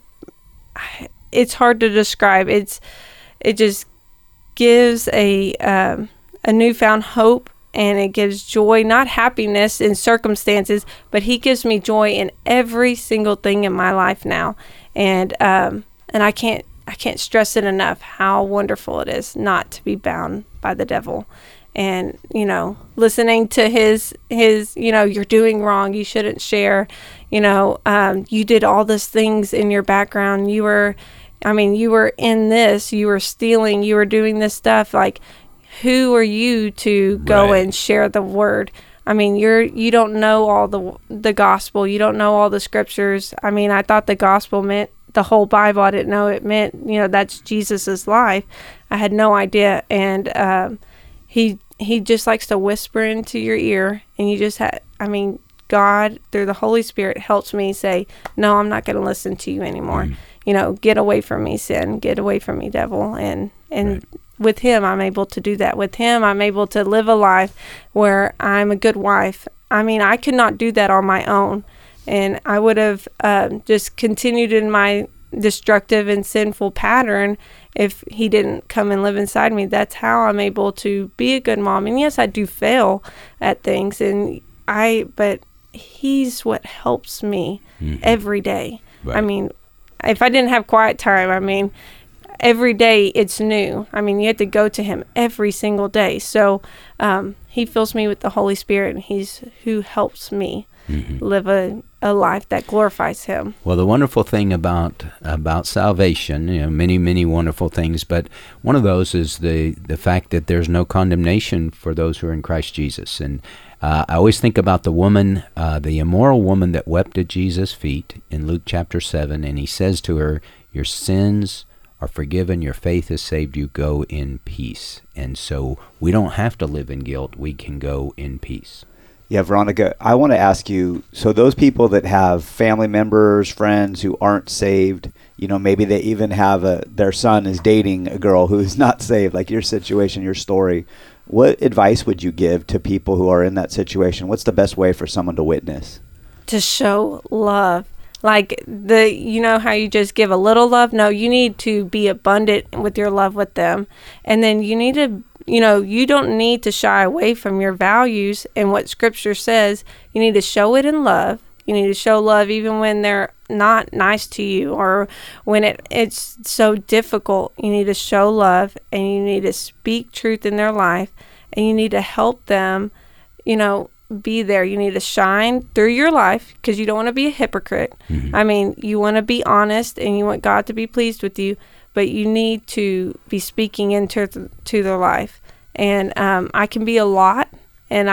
it's hard to describe. It's, it just gives a, um, a newfound hope, and it gives joy, not happiness in circumstances, but he gives me joy in every single thing in my life now. And, um, and I can't, I can't stress it enough how wonderful it is not to be bound by the devil. And, you know, listening to his, his, you know, you're doing wrong, you shouldn't share, you know, um, you did all these things in your background. You were, I mean, you were in this, you were stealing, you were doing this stuff. Like, who are you to go Right. and share the word? I mean, you're, you don't know all the, the gospel. You don't know all the scriptures. I mean, I thought the gospel meant the whole Bible. I didn't know it meant, you know, that's Jesus's life. I had no idea. And, um, he, he just likes to whisper into your ear, and you just had, I mean, God through the Holy Spirit helps me say, no, I'm not going to listen to you anymore. Mm. You know, get away from me, sin, get away from me, devil. And, and right. with him, I'm able to do that. With him, I'm able to live a life where I'm a good wife. I mean, I could not do that on my own. And I would have uh, just continued in my destructive and sinful pattern if he didn't come and live inside me. That's how I'm able to be a good mom. And yes, I do fail at things, and I, but he's what helps me mm-hmm. every day. Right. I mean, if I didn't have quiet time, I mean, every day it's new. I mean, you have to go to him every single day. So um, he fills me with the Holy Spirit, and he's who helps me mm-hmm. live a, a life that glorifies him. Well, the wonderful thing about about salvation, you know, many, many wonderful things, but one of those is the, the fact that there's no condemnation for those who are in Christ Jesus. And uh, I always think about the woman, uh, the immoral woman that wept at Jesus' feet in Luke chapter seven, and he says to her, your sins are forgiven, your faith has saved you, go in peace. And so we don't have to live in guilt, we can go in peace. Yeah, Veronica, I want to ask you, so those people that have family members, friends who aren't saved, you know, maybe they even have a, their son is dating a girl who is not saved, like your situation, your story. What advice would you give to people who are in that situation? What's the best way for someone to witness? To show love. Like, the, you know how you just give a little love? No, you need to be abundant with your love with them. And then you need to, you know, you don't need to shy away from your values and what Scripture says. You need to show it in love. You need to show love even when they're not nice to you, or when it, it's so difficult. You need to show love, and you need to speak truth in their life, and you need to help them, you know, be there. You need to shine through your life, because you don't want to be a hypocrite. Mm-hmm. I mean, you want to be honest, and you want God to be pleased with you, but you need to be speaking into th- to their life. And um, I can be a lot, and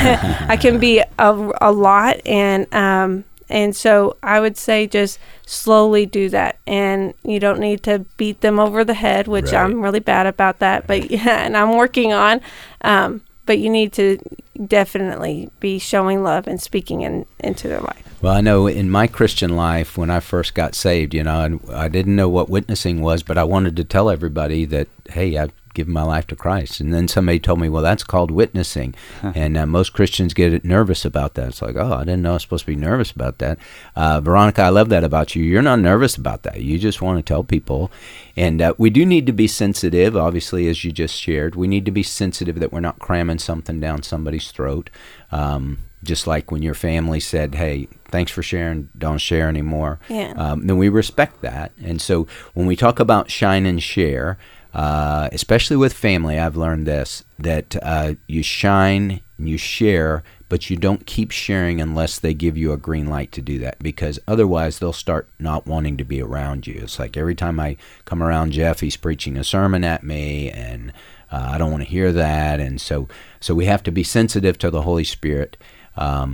I I can be a, a lot, and um, and so I would say just slowly do that, and you don't need to beat them over the head, which right. I'm really bad about that, but yeah, and I'm working on. Um, but you need to definitely be showing love and speaking in, into their life. Well, I know in my Christian life, when I first got saved, you know, and I didn't know what witnessing was, but I wanted to tell everybody that, hey, I've given my life to Christ. And then somebody told me, well, that's called witnessing. Huh. And uh, most Christians get nervous about that. It's like, oh, I didn't know I was supposed to be nervous about that. Uh, Veronica, I love that about you. You're not nervous about that. You just want to tell people. And uh, we do need to be sensitive, obviously, as you just shared. We need to be sensitive that we're not cramming something down somebody's throat. Um, just like when your family said, hey, thanks for sharing, don't share anymore. Yeah. Um, then we respect that. And so when we talk about shine and share, uh, especially with family, I've learned this, that uh, you shine and you share, but you don't keep sharing unless they give you a green light to do that, because otherwise they'll start not wanting to be around you. It's like every time I come around Jeff, he's preaching a sermon at me, and uh, I don't want to hear that. And so, so we have to be sensitive to the Holy Spirit. Um,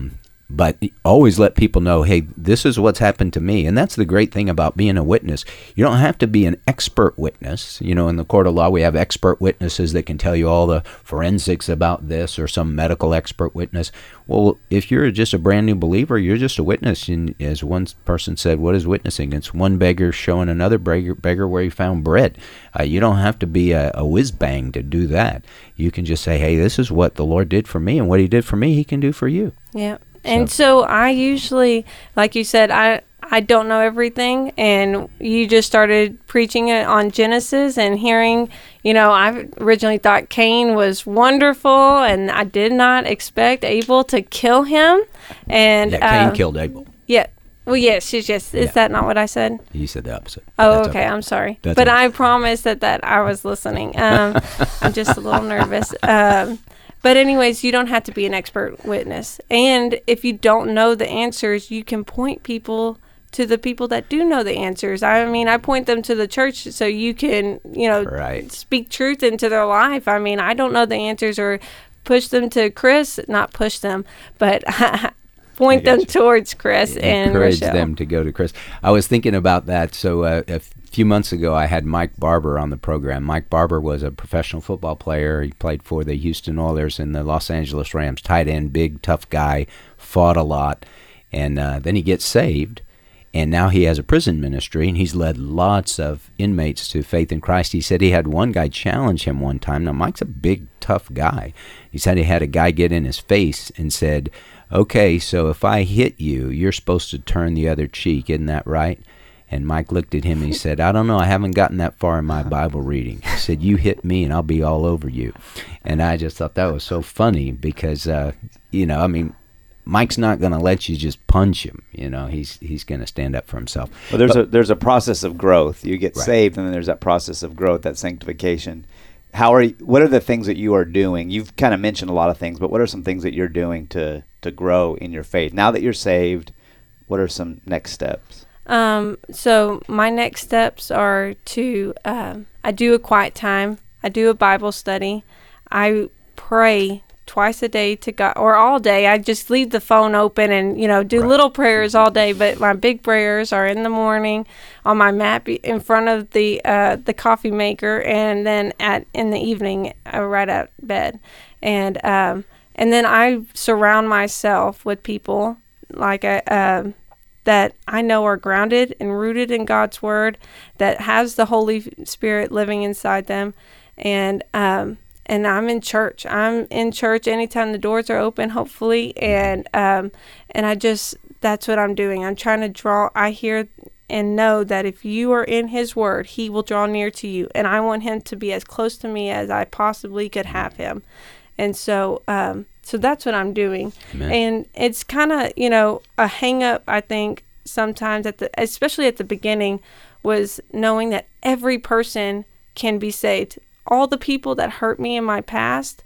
But always let people know, hey, this is what's happened to me. And that's the great thing about being a witness. You don't have to be an expert witness. You know, in the court of law, we have expert witnesses that can tell you all the forensics about this, or some medical expert witness. Well, if you're just a brand new believer, you're just a witness. And as one person said, what is witnessing? It's one beggar showing another beggar, beggar where he found bread. Uh, you don't have to be a, a whiz-bang to do that. You can just say, hey, this is what the Lord did for me, and what he did for me, he can do for you. Yeah. And so, so I usually, like you said, I, I don't know everything, and you just started preaching it on Genesis and hearing, you know, I originally thought Cain was wonderful, and I did not expect Abel to kill him. And yeah, Cain uh, killed Abel. Yeah. Well, yes, it's just, is Yeah. that not what I said? You said the opposite. Oh, That's okay. I'm sorry. That's but okay. I promised that, that I was listening. Um, I'm just a little nervous. Um, but anyways, you don't have to be an expert witness. And if you don't know the answers, you can point people to the people that do know the answers. I mean, I point them to the church so you can, you know, right. speak truth into their life. I mean, I don't know the answers, or push them to Chris, not push them, but point them towards Chris and encourage Rochelle. them to go to Chris. I was thinking about that. So uh, a few months ago, I had Mike Barber on the program. Mike Barber was a professional football player. He played for the Houston Oilers and the Los Angeles Rams. Tight end, big, tough guy, fought a lot. And uh, then he gets saved. And now he has a prison ministry, and he's led lots of inmates to faith in Christ. He said he had one guy challenge him one time. Now, Mike's a big, tough guy. He said he had a guy get in his face and said, okay, so if I hit you, you're supposed to turn the other cheek. Isn't that right? And Mike looked at him and he said, I don't know. I haven't gotten that far in my Bible reading. He said, you hit me and I'll be all over you. And I just thought that was so funny because, uh, you know, I mean, Mike's not going to let you just punch him. You know, he's he's going to stand up for himself. Well, there's but, a there's a process of growth. You get right. saved, and then there's that process of growth, that sanctification. How are you, what are the things that you are doing? You've kind of mentioned a lot of things, but what are some things that you're doing to to grow in your faith? Now that you're saved, what are some next steps? Um, so my next steps are to um, I do a quiet time. I do a Bible study. I pray twice a day to God, or all day. I just leave the phone open and, you know, do right. little prayers all day, but my big prayers are in the morning on my mat in front of the uh, the coffee maker, and then at in the evening uh, right at bed. And um, and then I surround myself with people like I, uh, that I know are grounded and rooted in God's Word, that has the Holy Spirit living inside them. And um And I'm in church. I'm in church anytime the doors are open, hopefully. And um, and I just, that's what I'm doing. I'm trying to draw, I hear and know that if you are in His Word, He will draw near to you. And I want Him to be as close to me as I possibly could have Him. And so um, so that's what I'm doing. Amen. And it's kind of, you know, a hang up, I think, sometimes, at the, especially at the beginning, was knowing that every person can be saved. All the people that hurt me in my past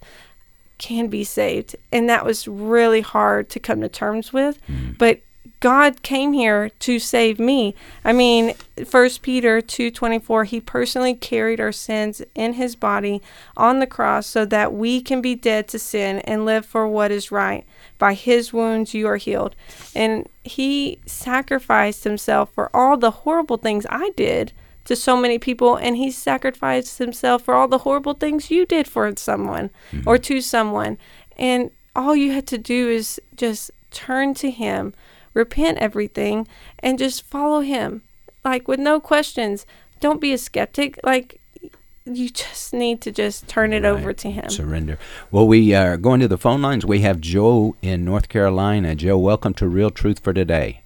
can be saved. And that was really hard to come to terms with. Mm. But God came here to save me. I mean, First Peter two twenty-four, He personally carried our sins in His body on the cross so that we can be dead to sin and live for what is right. By His wounds you are healed. And He sacrificed Himself for all the horrible things I did to so many people, and He sacrificed Himself for all the horrible things you did for someone mm-hmm. or to someone. And all you had to do is just turn to Him, repent everything, and just follow Him, like with no questions. Don't be a skeptic. Like, you just need to just turn it right. over to Him. Surrender. Well, we are going to the phone lines. We have Joe in North Carolina. Joe, welcome to Real Truth for Today.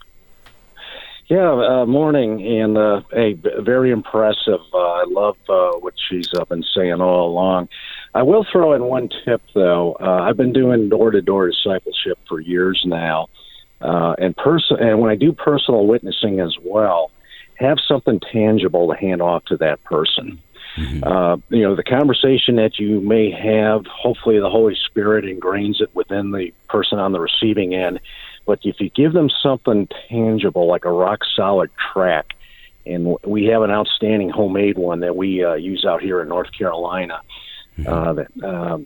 Yeah, uh, morning, and uh, hey, very impressive. Uh, I love uh, what she's uh, been saying all along. I will throw in one tip, though. Uh, I've been doing door-to-door discipleship for years now, uh, and pers- and when I do personal witnessing as well, have something tangible to hand off to that person. Mm-hmm. Uh, you know, the conversation that you may have, hopefully the Holy Spirit ingrains it within the person on the receiving end. But if you give them something tangible, like a rock-solid track, and we have an outstanding homemade one that we uh, use out here in North Carolina, mm-hmm. uh, that, um,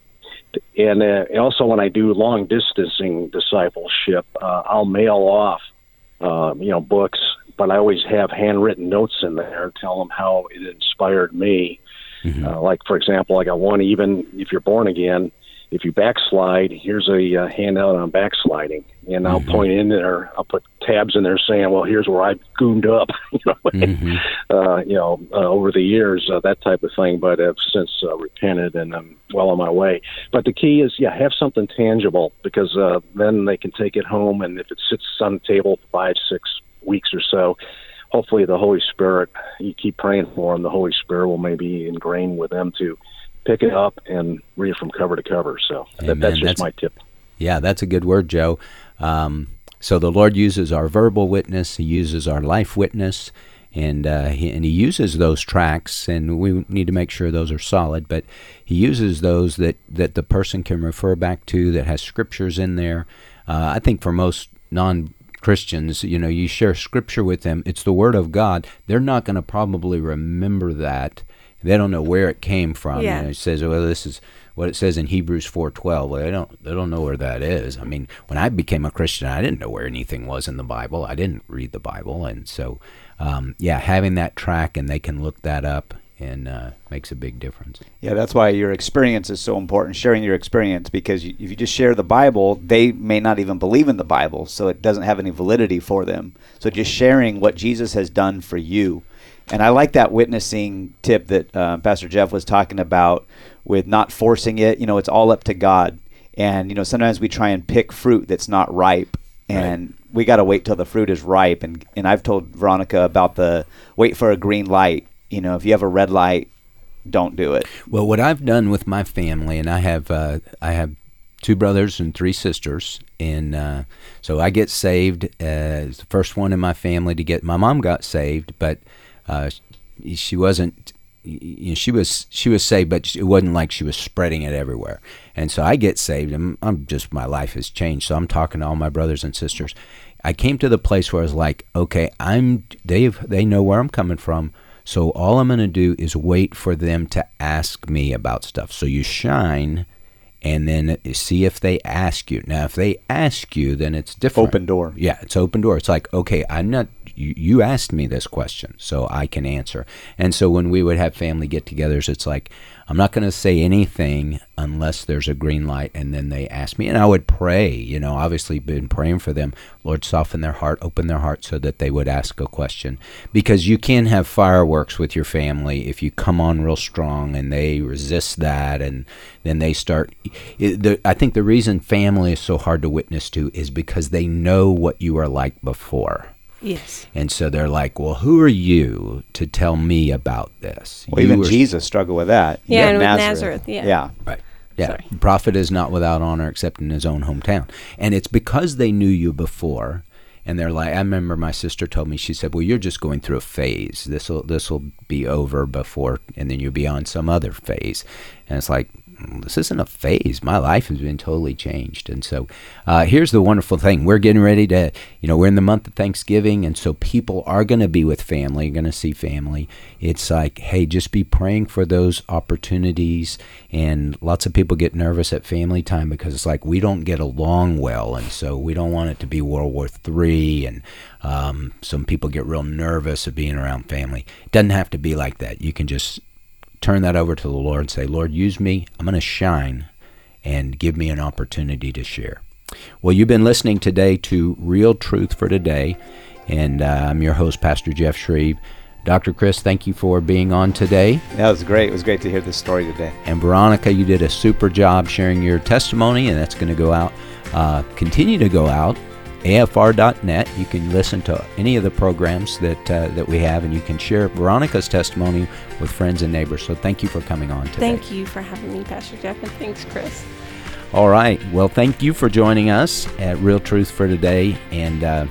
And uh, also when I do long distancing discipleship, uh, I'll mail off, uh, you know, books, but I always have handwritten notes in there, tell them how it inspired me. Mm-hmm. Uh, like, for example, I got one, even if you're born again, if you backslide, here's a uh, handout on backsliding. And I'll mm-hmm. point in there, I'll put tabs in there saying, well, here's where I gooned up, you know, mm-hmm. uh, you know, uh, over the years, uh, that type of thing. But I've since uh, repented and I'm well on my way. But the key is, yeah, have something tangible, because uh, then they can take it home. And if it sits on the table for five, six weeks or so, hopefully the Holy Spirit, you keep praying for them, the Holy Spirit will maybe ingrain with them to pick it up and read it from cover to cover. So that, that's just that's, my tip. Yeah, that's a good word, Joe. Um, so the Lord uses our verbal witness, He uses our life witness, and uh, he, and He uses those tracts, and we need to make sure those are solid, but He uses those that, that the person can refer back to, that has scriptures in there. Uh, I think for most non-Christians, you know, you share scripture with them, it's the Word of God, they're not going to probably remember that. They don't know where it came from. Yeah. You know, it says, well, this is what it says in Hebrews four twelve. Well, they don't, they don't know where that is. I mean, when I became a Christian, I didn't know where anything was in the Bible. I didn't read the Bible. And so, um, yeah, having that track and they can look that up and uh, makes a big difference. Yeah, that's why your experience is so important, sharing your experience, because you, if you just share the Bible, they may not even believe in the Bible, so it doesn't have any validity for them. So just sharing what Jesus has done for you. And I like that witnessing tip that uh, Pastor Jeff was talking about with not forcing it. You know, it's all up to God. And, you know, sometimes we try and pick fruit that's not ripe. And right. we got to wait till the fruit is ripe. And, and I've told Veronica about the wait for a green light. You know, if you have a red light, don't do it. Well, what I've done with my family, and I have uh, I have two brothers and three sisters, and uh, so I get saved as the first one in my family to get. My mom got saved, but Uh, she wasn't, you know, she was, she was saved, but it wasn't like she was spreading it everywhere. And so I get saved, and I'm just, my life has changed. So I'm talking to all my brothers and sisters. I came to the place where I was like, okay, I'm, they've, they know where I'm coming from. So all I'm going to do is wait for them to ask me about stuff. So you shine and then see if they ask you. Now, if they ask you, then it's different. Open door. Yeah, it's open door. It's like, okay, I'm not, you, you asked me this question, so I can answer. And so when we would have family get-togethers, it's like, I'm not going to say anything unless there's a green light, and then they ask me. And I would pray, you know, obviously been praying for them. Lord, soften their heart, open their heart so that they would ask a question. Because you can have fireworks with your family if you come on real strong and they resist that, and then they start. It, the, I think the reason family is so hard to witness to is because they know what you are like before. Yes. And so they're like, well, who are you to tell me about this? Well, you even were... Jesus struggled with that. Yeah, and with Nazareth. Nazareth, yeah. Yeah. Right. Yeah. Sorry. Prophet is not without honor except in his own hometown. And it's because they knew you before. And they're like, I remember my sister told me, she said, well, you're just going through a phase. This will this will be over before, and then you'll be on some other phase. And it's like, this isn't a phase. My life has been totally changed. And so uh, here's the wonderful thing. We're getting ready to, you know, we're in the month of Thanksgiving, and so people are going to be with family, going to see family. It's like, hey, just be praying for those opportunities. And lots of people get nervous at family time because it's like we don't get along well, and so we don't want it to be World War Three. And um, some people get real nervous of being around family. It doesn't have to be like that. You can just turn that over to the Lord and say, Lord, use me. I'm going to shine, and give me an opportunity to share. Well, you've been listening today to Real Truth for Today, and uh, I'm your host, Pastor Jeff Shreve. Doctor Chris, thank you for being on today. That was great. It was great to hear this story today. And Veronica, you did a super job sharing your testimony, and that's going to go out, uh, continue to go out. A F R dot net. You can listen to any of the programs that uh, that we have, and you can share Veronica's testimony with friends and neighbors. So thank you for coming on today. Thank you for having me, Pastor Jeff, and thanks, Chris. All right. Well, thank you for joining us at Real Truth for Today. And uh,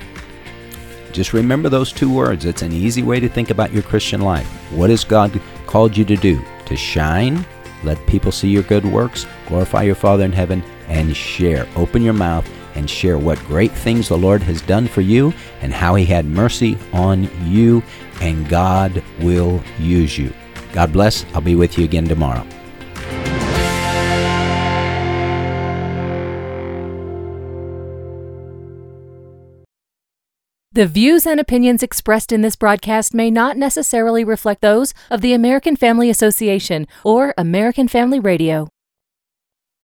just remember those two words. It's an easy way to think about your Christian life. What has God called you to do? To shine, let people see your good works, glorify your Father in heaven, and share. Open your mouth and share what great things the Lord has done for you and how He had mercy on you, and God will use you. God bless. I'll be with you again tomorrow. The views and opinions expressed in this broadcast may not necessarily reflect those of the American Family Association or American Family Radio.